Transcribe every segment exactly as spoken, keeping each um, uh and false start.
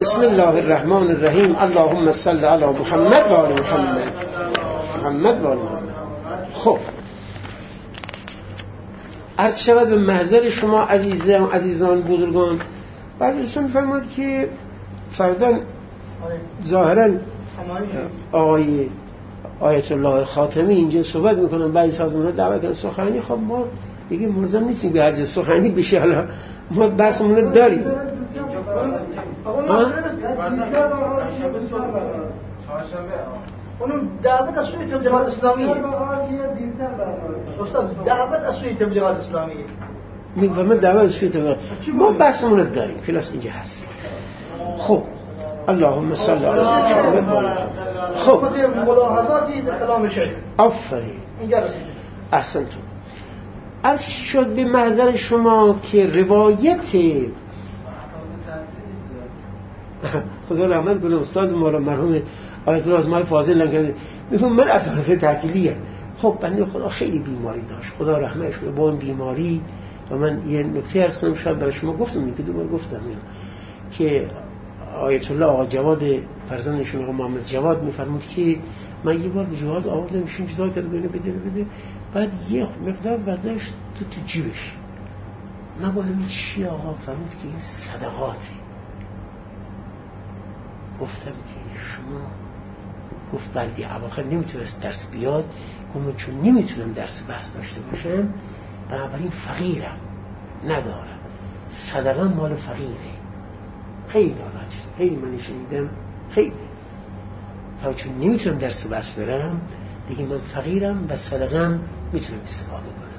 بسم الله الرحمن الرحیم. اللهم صل علی محمد و آل محمد. محمد و آل محمد. خب عرض شود به محضر شما عزیزان عزیزان بزرگان، بعضی دوستان می‌فرمایند که فردا ظاهراً آقای آیت الله خاتمی اینجا صحبت میکنن، بعضی سازمان‌ها دعوت کردن سخنرانی. خب ما دیگه ملزم نیستیم به هر جا سخنرانی بشه، حالا ما بحثمون داریم. اونم دعوت از سوی تبلیغات اسلامیه. استاد دعوت از سوی تبلیغات اسلامیه. میگم دعوت از سوی تبلیغات. ما بحثمون داریم، کلاس اینجا هست. خب اللهم صل علی محمد. خب ملاحظاتی در کلام شیخ. آفرین. اینجا رسید. احسنتون. عرض شد به محضر شما که روایت خدا رحمت کنه استاد ما را مرحوم آیت الله آزمای فاضل نگه میگم من از حالت تعطیلیه. خب بنده خدا خیلی بیماری داشت، خدا رحمتش کنه. با اون بیماری و من یه نکته عرض کنم، شاید برای شما گفتم که دوباره گفتم که آیت الله آقا جواد فرزندشون آقا محمد جواد میفرمود که من یه بار جواز آوردم ایشون جدا کرد بینه بده بده بعد یه مقدار برداشت تو تو جیبش. من گفتم این چی آقا؟ فرمود که این صدقاته. گفتم که شما گفت بلدی اواخر نمیتونست درس بیاد، گفتم چون نمیتونم درس بحث داشته باشم بنابراین فقیرم ندارم، صدقه مال فقیره. خیلی ناراحت شد، خیلی من شنیدم، خیلی تا چون نمیتونم درس بحث برم دیگه من فقیرم و صدقم میتونم استفاده کنم.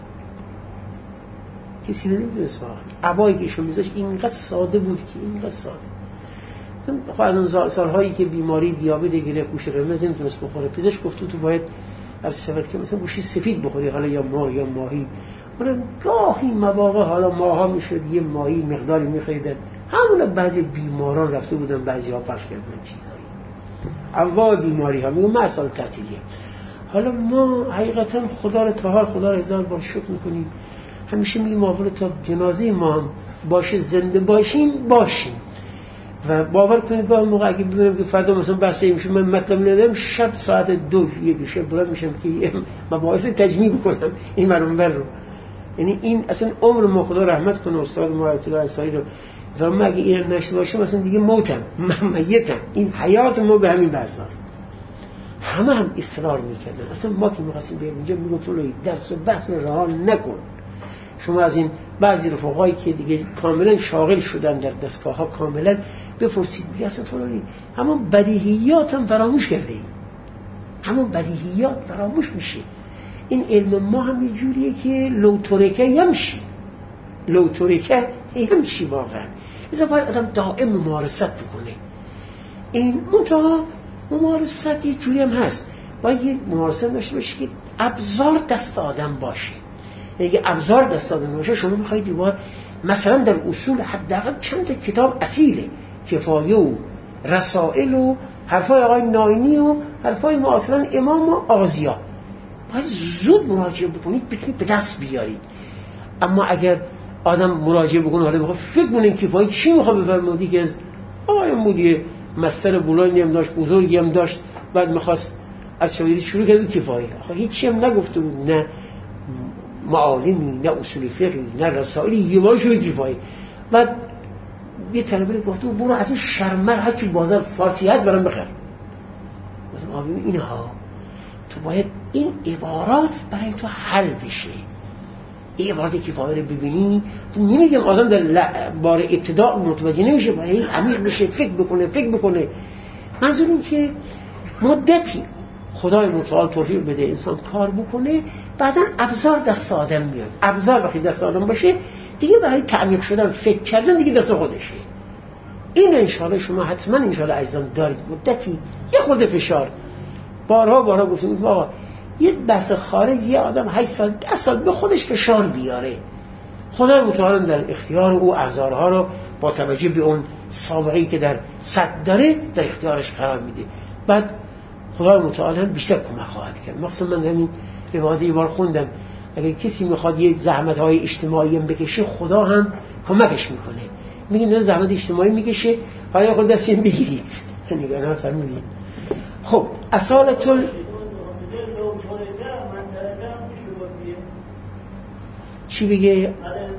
کسی نمیدونست واقعا عبایی که ایشون میذاشت اینقدر ساده بود که اینقدر ساده. خب از اون سالهایی که بیماری دیابت گرفت گوشت قرمز نمیتونست بخوره، پزشک گفت تو باید از شود که مثلا گوشت سفید بخوری، حالا یا ماه یا ماهی. اون گاهی مواقع حالا ماها میشد یه ماهی مقداری میخریدن. همون بعضی بیماران رفته بودن بعضی ها پخش کردن چیزایی انواع بیماری ها. میگم مسائل تعطیلیه. حالا ما حقیقتا خدا رو تا حال خدا رو هزار بار شکر میکنیم. همیشه میگیم اول تا جنازه ما هم باشه زنده باشیم باشیم و باور کنید گاه موقع اگه ببینم که فردا مثلا بحثی میشه من مطلب ندارم، شب ساعت دو یک شب بلند میشم که مباحث تجمیع بکنم این مرون بر رو. یعنی این اصلا عمر ما خدا رحمت کنه استاد ما آیت الله انصاری رو و ما اگه این نشته باشه مثلا دیگه موتم من میتم. این حیات ما به همین بحثاست. همه هم اصرار میکردن. اصلا ما که میخواستیم بریم اینجا میگم فلوی درس و بحث رو رها نکن. شما از این بعضی رفقایی که دیگه کاملا شاغل شدن در دستگاه ها کاملا بپرسید میگه اصلا فلانی همون بدیهیات هم فراموش کرده ای. همون بدیهیات فراموش میشه. این علم ما هم یه جوریه که لو ترکه یمشی لو ترکه یمشی واقعا. ایزا باید آدم دائم ممارست بکنه. این منطقه ممارست یه جوری هم هست، باید یه ممارست داشته باشه که ابزار دست آدم باشه. اگه ابزار دست آدم باشه شما میخواید دیوار مثلا در اصول حداقل چند تا کتاب اصیله، کفایه و رسائل و حرفای آقای ناینی و حرفای معاصران امام و آغازیا باید زود مراجعه بکنید بتونید به دست بیارید. اما اگر آدم مراجعه بکنه حالا بخواد فکر کنه کفایه چی میخواد بفرمودی که از آقای مودی مستر بلندی هم داشت بزرگی هم داشت بعد میخواست از شاگردی شروع کرد کفایه آخه هیچی هم نگفته بود، نه معالمی نه اصول فقهی نه رسائلی، یه بار شروع کفایه. بعد یه طلبه گفته برو از این شرمر هر چی بازار فارسی هست برام بخر. مثلا آبیم اینها تو باید این عبارات برای تو حل بشه. این عبارت کفایه رو ببینی تو نمیگم آدم در بار ابتداء متوجه نمیشه، باید عمیق بشه فکر بکنه فکر بکنه. منظور این که مدتی خدای متعال توفیق بده انسان کار بکنه، بعدا ابزار دست آدم میاد. ابزار وقتی دست آدم باشه دیگه برای تعمیق شدن فکر کردن دیگه دست خودشه. این انشاءالله شما حتما انشاءالله عزیزان دارید. مدتی یه خورده فشار بارها بارها گفتیم آقا یه بحث خارج یه آدم هشت سال ده سال به خودش فشار بیاره، خدای متعال در اختیار او ابزارها رو با توجه به اون سابقه‌ای که در صد داره در اختیارش قرار میده. بعد خدای متعال هم بیشتر کمک خواهد کرد. مثلا من همین روایت یه بار خوندم اگه کسی میخواد یه زحمت‌های اجتماعی هم بکشه خدا هم کمکش میکنه. میگه زحمت اجتماعی میکشه، حالا خود دستش بگیرید. نگاه نه فرمودید. خب اصالت ال... چی بگه؟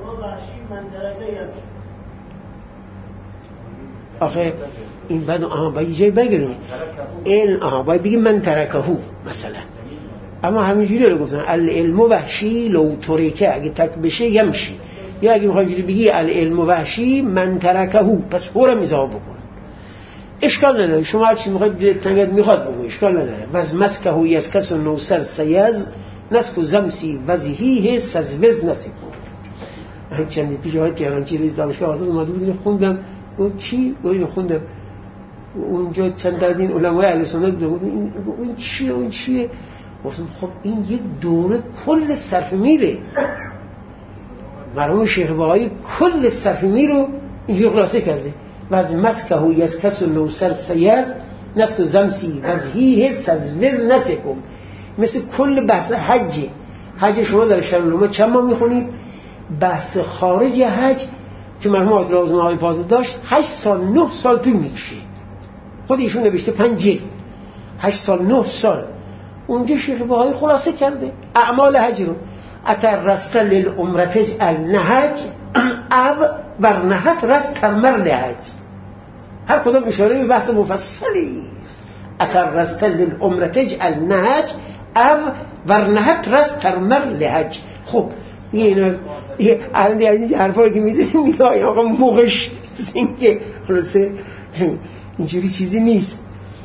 آخه این بعد آها باید جای بگیریم این آها باید بگیم من ترکهو مثلا، اما همینجوری رو گفتن العلم وحشی لو ترکه اگه تک بشه یمشی، یا اگه میخوای اینجوری بگی العلم وحشی من ترکهو پس فورا اضافه بکن، اشکال نداره. شما هر چی میخواید تنگت میخواد بگو، اشکال نداره. وز مسکهو یسکس و نوسر سیز نسکو زمسی وزهیه سزوز نسیکو. چندی پیش های تهرانچی رئیس دانشگاه آزاد اومده بود خوندم، گفت چی؟ گفت خوندم اونجا چند از این علمای اهل سنت بود، این این چیه اون چیه؟ گفتم خب این یک دوره کل صرف میره، مرحوم شیخ بهایی کل صرف میر رو اینجور خلاصه کرده. و از مسکه و یسکس و نوسر سیز نسک و زمسی وزهیه سزوز نسکم، مثل کل بحث حج. حج شما در شرع‌العلوم چند ماه میخونید؟ بحث خارج حج که مرحوم عادل آقای فاضل داشت هشت سال نه سال طول میکشه، خود ایشون نوشته پنج جلد، هشت سال نه سال. اونجا شیخ بهایی خلاصه کرده اعمال حج رو. اتر رست للعمرتج النهج او ورنهت رست ترمر لحج، هر کدام اشاره به بحث مفصلی است. اتر رست للعمرتج النهج او ورنهت رست ترمر لحج. خب دیگه اینا دیگه الان این حرفایی که میزنیم میگه آقا موقعش سینگه خلاصه اینجوری چیزی نیست.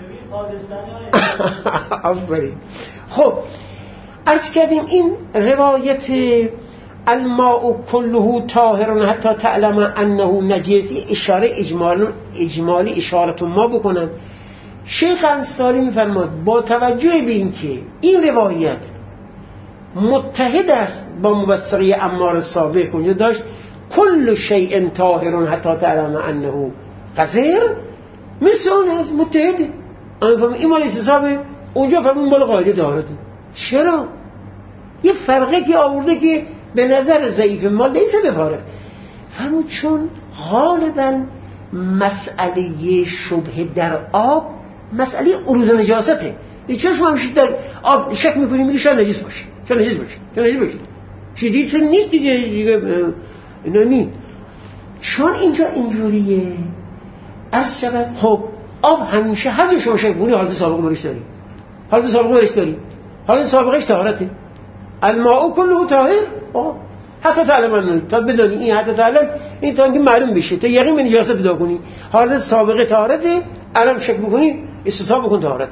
آفرین. خب عرض کردیم این روایت الماء كله طاهر حتی تعلم انه نجس اشاره اجمالی اجمالی اشارت ما بکنن. شیخ انصاری میفرماد با توجه به اینکه این روایت متحد است با مبصره عمار سابق اونجا داشت کل شیء طاهر حتی تعلم انه قذر، مثل اون هست متحده. این مال حسابه اونجا فرمون مال قاعده دارد. چرا؟ یه فرقه که آورده که به نظر ضعیف ما لیسه بفارق، فرمود چون غالبا مسئله شبه در آب مسئله عروض نجاسته. چرا شما همیشه در آب شک میکنیم میگه شاید نجس باشه، شاید نجس باشه، شاید نجس باشه چیزی چون نیست دیگه دیگه اینا نیست. چون اینجا اینجوریه عرض شود خب آب همیشه هر جا شما شک کنی حالت سابقه برش داری، حالت سابقه برش داری، حالت سابقهش طهارته. الماء كله طاهر حتی تعلم تا بدونی این حتی تعلم این تا اینکه معلوم بشه تا یقین به نجاست پیدا کنی حالت سابقه طهارته، الان شک بکنی استصحاب بکن طهارت.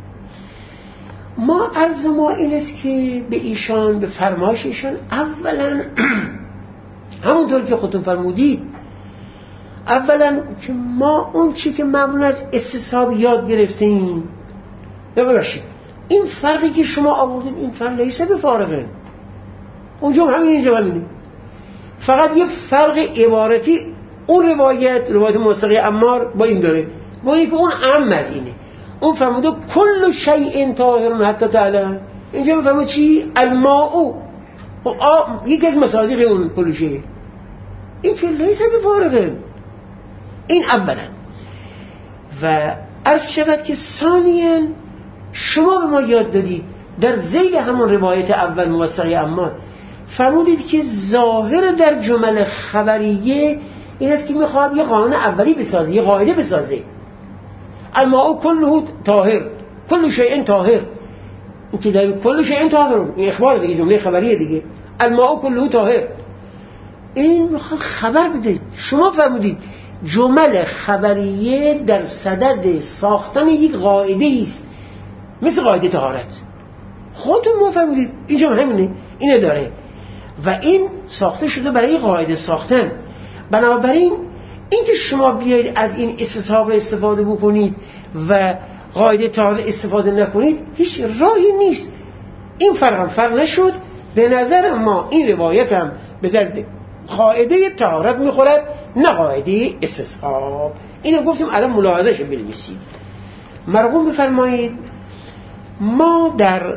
ما عرض ما این است که به ایشان به فرمایش ایشان اولا همونطور که خودتون فرمودید اولا که ما اون چی که معمولا از استصحاب یاد گرفتیم نباشید این فرقی که شما آوردید این فرق لیسه به فارغه، اونجا همین اینجا همینه، فقط یه فرق عبارتی اون روایت روایت موثقه عمار با این داره، با اینکه اون عام از اینه. اون فرموده کل شیء طاهر حتی تعلم، اینجا میفهمه چی؟ الماء یکی از مصادیق اون کل شیء، این که لیسه به فارغه. این اولا. و عرض شود که ثانیاً شما به ما یاد دادید در ذیل همون روایت اول موثقه عمار فرمودید که ظاهر در جمل خبریه این است که میخواد یه قانون اولی بسازه، یه قاعده بسازه. الماء كله طاهر کل شیء طاهر، این که در کل شیء طاهر این اخبار دیگه، جمله خبریه دیگه. الماء كله طاهر این میخواد خبر بده. شما فرمودید جمل خبریه در صدد ساختن یک قاعده است مثل قاعده طهارت. خودتون ما فرمودید اینجا همینه، اینه داره و این ساخته شده برای قاعده ساختن. بنابراین اینکه شما بیایید از این استصحاب استفاده بکنید و قاعده طهارت استفاده نکنید هیچ راهی نیست. این فرق هم فرق نشد. به نظر ما این روایت هم به درد قاعده طهارت میخورد نه قاعده استصحاب. اینو گفتیم الان ملاحظه‌اش بنویسید. مرقوم بفرمایید ما در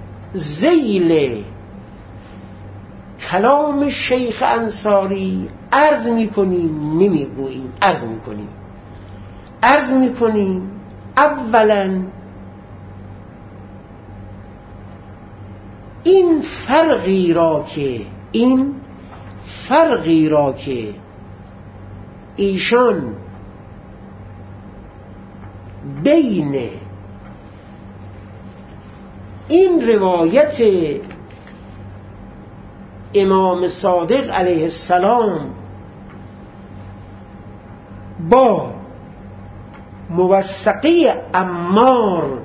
ذیل کلام شیخ انصاری عرض میکنیم نمیگوییم، عرض میکنیم عرض میکنیم اولا این فرقی را که این فرقی را که ایشان بین این روایت امام صادق علیه السلام با موثقه عمار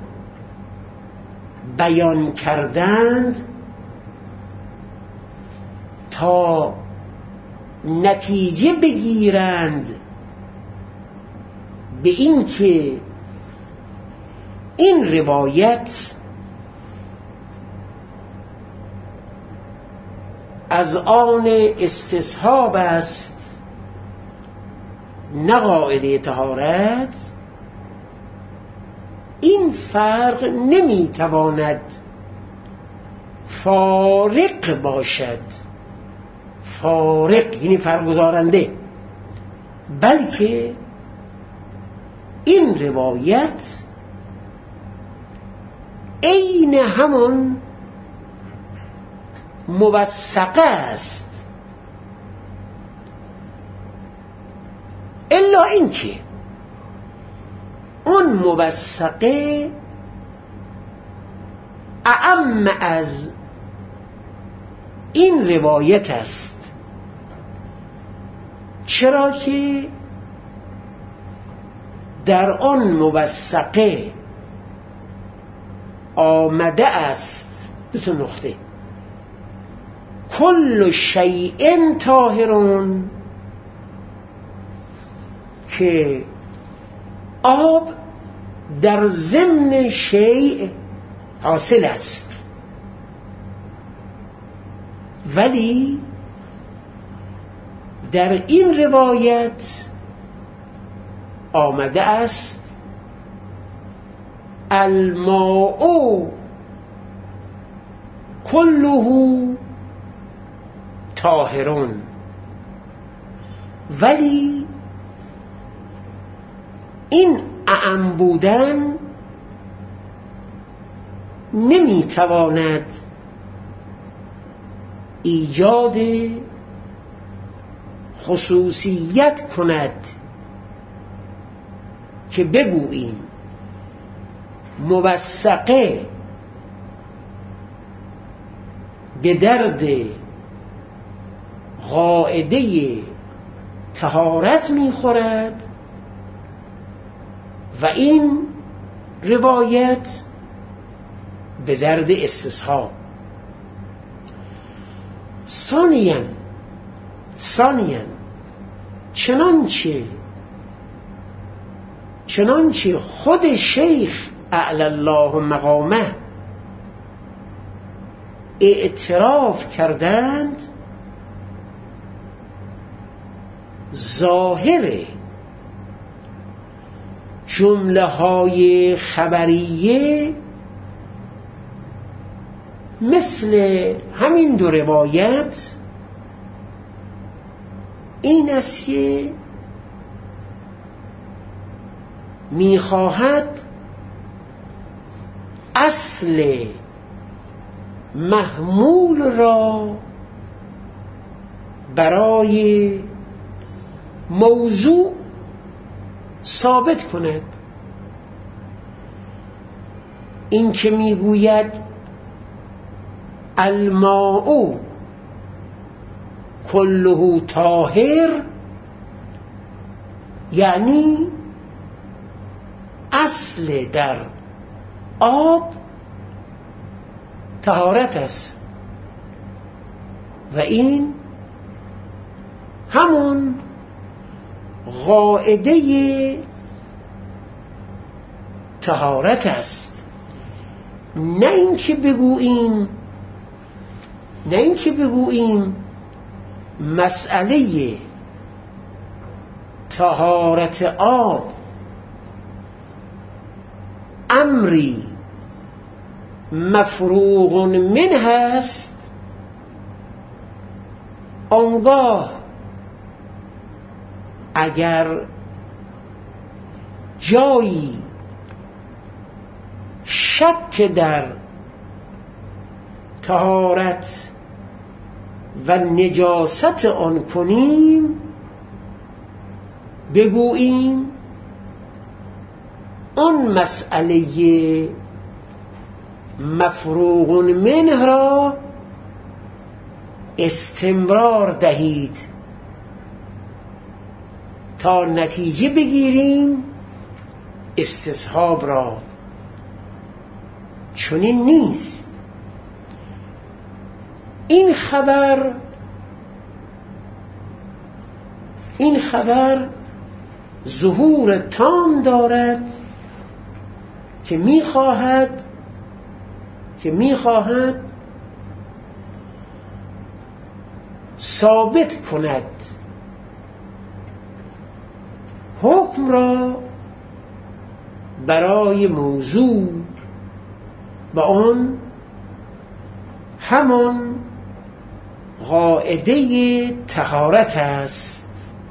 بیان کردند تا نتیجه بگیرند به این که این روایت از آن استصحاب است نه قاعده طهارت، این فرق نمیتواند فارق باشد، فارق یعنی فرق گذارنده، بلکه این روایت عین همون موثقه است، الا اینکه اون موثقه اعم از این روایت است. چرا که در آن موثقه آمده است دو تا نقطه: کل شیء طاهرون، که آب در ضمن شیء حاصل است، ولی در این روایت آمده است الماء کله طاهرون، ولی این اعم بودن نمیتواند ایجاد خصوصیت کند که بگوییم موثقه به درد قاعده طهارت میخورد و این روایت به درد استصحاب. ثانیاً ثانیاً چنانچه چنانچه خود شیخ اعلی الله مقامه اعتراف کردند، ظاهر جمله های خبریه مثل همین دو روایت این است که میخواهد اصل محمول را برای موضوع ثابت کند. این که میگوید الماء کله طاهر، یعنی اصل در آب طهارت است و این همون قاعده طهارت است. نه اینکه بگوییم نه اینکه بگوییم مسئله طهارت آب امری مفروغ منه است، آنگاه اگر جایی شک در طهارت و نجاست آن کنیم بگوییم آن مسئله مفروغ منه را استمرار دهید تا نتیجه بگیریم استصحاب را. چنین نیست. این خبر این خبر ظهور تام دارد که میخواهد که میخواهد ثابت کند حکم را برای موضوع و آن همان قاعده طهارت است.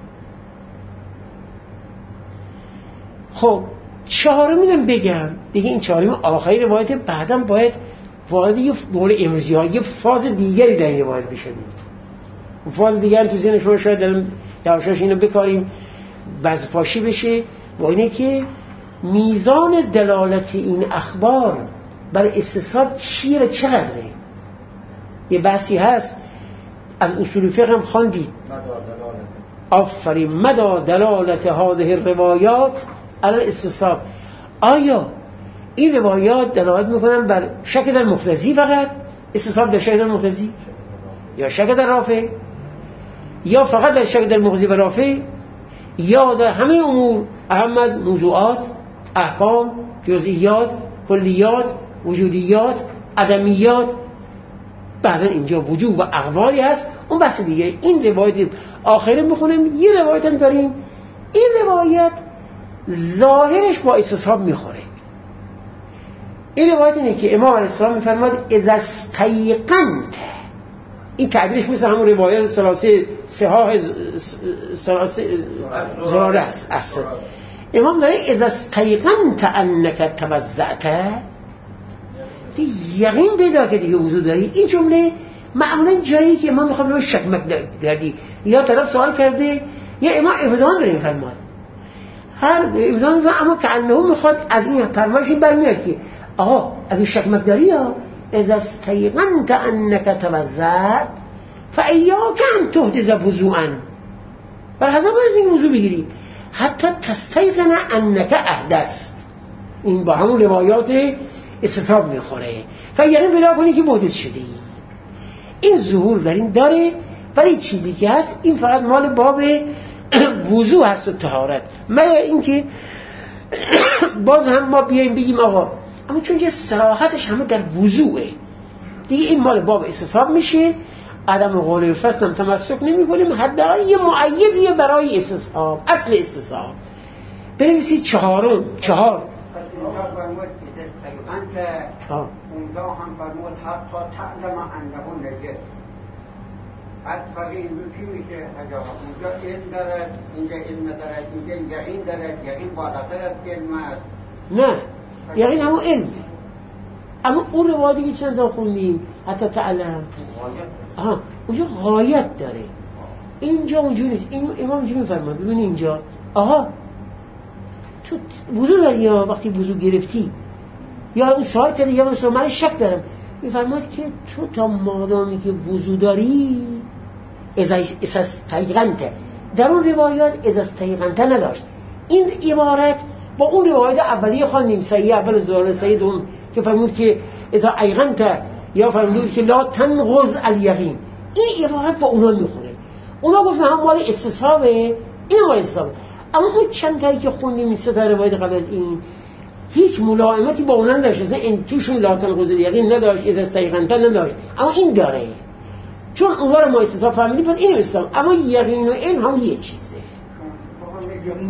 خب چهارمینم بگم دیگه. این چهارم آخری روایت بعدم باید وارد یه دور امروزی ها یه فاز دیگری در این روایت بشدیم. فاز دیگر تو ذهن شما شاید دارم دوشاش اینو بکاریم وزپاشی بشه با اینه که میزان دلالت این اخبار برای استصحاب چیه، چقدره. یه بحثی هست از اصول فقه هم خواندید. آفرین مدى دلالت هذه الروایات علی الاستصحاب. آیا این روایات دلالت میکنن بر شک در مقتضی فقط، استصحاب در شک در مقتضی، یا شک در رافع، یا فقط در شک در مقتضی و رافع، یا در همه امور اهم از موضوعات، احکام، جزئیات، کلیات، وجودیات، عدمیات. بعدا اینجا وجود و اقوالی هست، اون بحث دیگه. این روایت آخره میخونم. یه روایت هم داریم. این روایت ظاهرش با استصحاب میخوره. این روایت اینه که امام علیه السلام میفرماد اذا استیقنت. این تعبیرش مثل همون روایت ثلاثه صحاح ثلاثه زراره است. احسن. امام داره اذا استیقنت انک توضعت، یقین پیدا که دیگه وضو داری. این جمله معمولا جایی که امام میخواد روش شک کردی یا طرف سوال کرده یا امام ابدان داره میفرماد. هر ابدان داره، اما که انه میخواد از این فرمایش برمیاد که آها اگه شک مقداری یا اذا استیقنت انک توضعت فایاک ان تحدث وضوءا، بر حسب از این وضو بگیری حتی تستیقن انک احدث. این با همون روایات استصحاب میخوره. فیقین پیدا کنی که محدث شده. این ظهور در این داره، ولی چیزی که هست این فقط مال باب وضو هست و طهارت. مگر اینکه باز هم ما بیایم بگیم آقا اما چون که صراحتش همه در وضوئه دیگه این مال باب استصحاب میشه. عدم قول فصل هم تمسک نمی کنیم، حداقل یه معیدیه برای استصحاب، اصل استصحاب. بنویسید چهارم چهار اونجا هم فرمود حتی تعلم انه نجس. حد فرقی این چی میشه؟ اونجا علم دارد، اینجا علم دارد، اینجا یقین دارد. یقین بالاتر از علم است. نه یقین همون علمه. اما اون روایتی که چند تا خوندیم حتی تعلم آها اونجا غایت داره. اینجا اونجوری نیست. این امام اینجوری میفرماد. ببین اینجا آها تو وضو داری یا وقتی وضو گرفتی یا اون سوال کردی یا مثلا من شک دارم، میفرماد که تو تا مادامی که وضو داری از استیقنت، در اون روایات از استیقنت نداشت. این عبارت با اون روایت اولیه خواندیم صحیح اول زوال صحیح دوم که فرمود که از ایقنت یا فرمود که لا تنقض الیقین. این عبارت با اونا میخونه. اونا گفتن هم مال استصحابه، این مال استصحابه. اما اون چند تایی که خوندیم این سه تا روایت قبل از این هیچ ملائمتی با اونها نداشت. اصلا این توشون لا تنقض الیقین نداشت، از استیقنت نداشت، اما این داره. چون اونها رو ما استصحاب فهمیدیم پس اینو استصحاب. اما یقین و علم هم یه چیزه.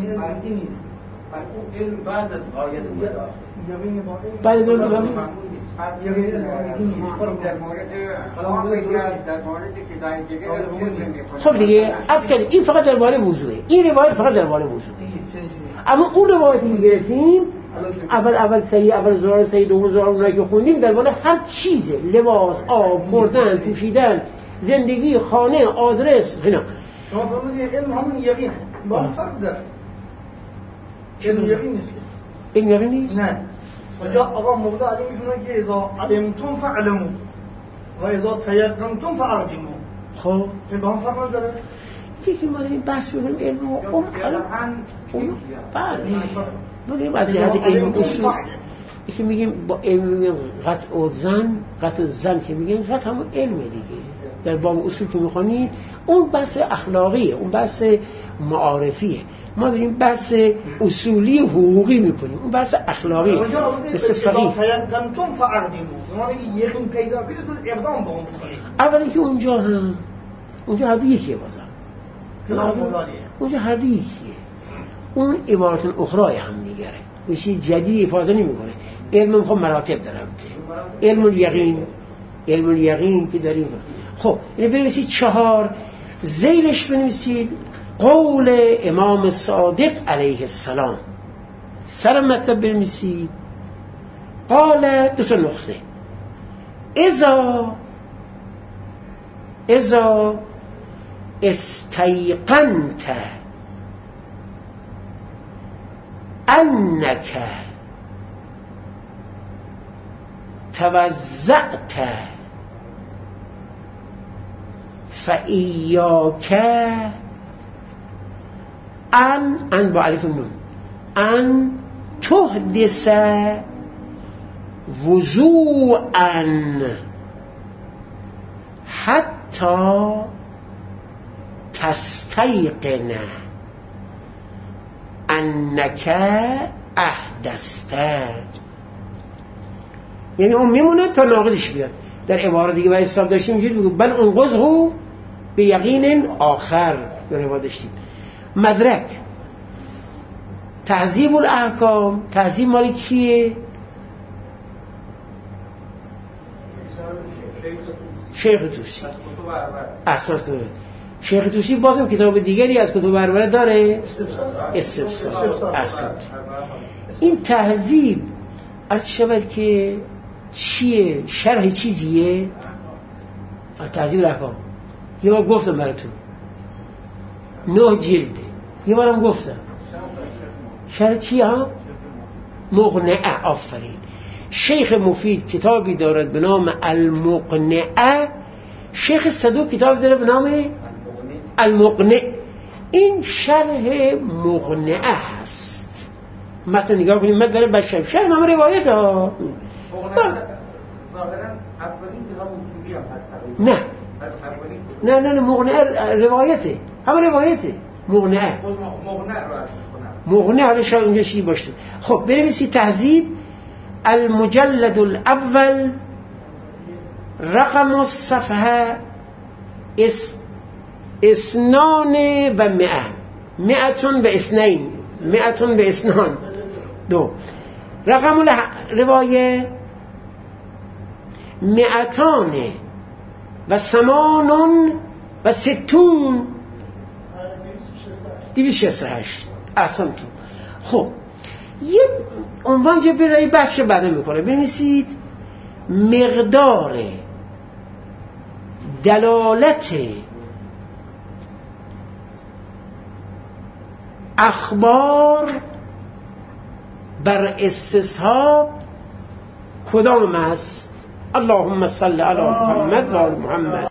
علم بعد از غایت مدار. بعد از غایت خب دیگه از کردیم این فقط درباره وضوئه، این روایت فقط درباره وضوئه. اما اون روایتی که گرفتیم اول اول سری اول زرار سری دوم زرار اونایی که خوندیم درباره هر چیزه، لباس، آب، خوردن، پوشیدن، زندگی، خانه، آدرس، اینا. شما فرمودید علم همون یقینه، با فرق داره. علم یقین نیست. علم یقین نیست؟ نه. وجا آقا مقدار علی میگه که اذا علمتم فعلموا و اذا تيقنتم فارجموا. خب این با هم فرق داره. دیگه ما داریم بحث می‌کنیم علم و اون اون بله. بگیم از جهت علم اصول که میگیم با علم میگیم قطع و زن، قطع زن که میگیم قطع همون علمه دیگه. در باب اصول که میخونید اون بحث اخلاقیه، اون بحث معارفیه. ما داریم بحث اصولی حقوقی میکنیم، اون بحث اخلاقیه. مثل فقیه تيقنتم فارجموا. ما میگه یقین پیدا کنید اقدام با اون بکنید. اولی که اونجا هم اونجا هر دو یکیه بازم. اونجا هر دو یکیه. اون عبارت اخرای هم میگره، میشه جدید افاده نمیکنه. علم خب مراتب داره. علم الیقین، علم الیقین که داریم. خب اینو بنویسید چهار، زیرش بنویسید قول امام صادق علیه السلام. سر مطلب بنویسید قال دو تا نقطه اذا اذا استيقنت انك توزعت فإياك ان ان با الف نون ان تحدث وضوءا حتى تستيقن انك احدثت. یعنی اون میمونه تا ناقضش بیاد. در عبارت دیگه باید حساب داشتیم اینجوری بگو بل انقضه به یقین آخر. یا روایت داشتیم مدرک تهذیب الاحکام. تهذیب مالی کیه؟ شیخ توسی. احساس کنید شیخ توسی بازم کتاب دیگری از کتب اربعه داره، استفسار. احسن. این تهذیب از شود که چیه؟ شرح چیزیه؟ تهذیب الاحکام یه بار گفتم براتون، نه جلده، یه بارم گفتم شرح چیه ها؟ مقنعه. آفرین. شیخ مفید کتابی دارد به نام المقنعه، شیخ صدوق کتاب داره به نام المقنع. این شرح مقنعه هست. متن نگاه کنید، متن داره بشر شرح هم روایت ها. نه نه نه مقنعه روایته، هم روایته. مقنعه مقنعه حالا شاید اونجا چی باشه. خب بنویسی تهذیب المجلد الاول رقم الصفحه اس اسنان و مئه، مئتون و اسنین، مئتون و اسنان دو. رقم روایه مئتان و سمانون و ستون، دویست شصت و هشت. احسن تو. خب یه عنوان جا بدایی بچه بعده میکنه بنویسید مقدار دلالت اخبار بر استصحاب کدام است؟ اللهم صل علی محمد و آل محمد.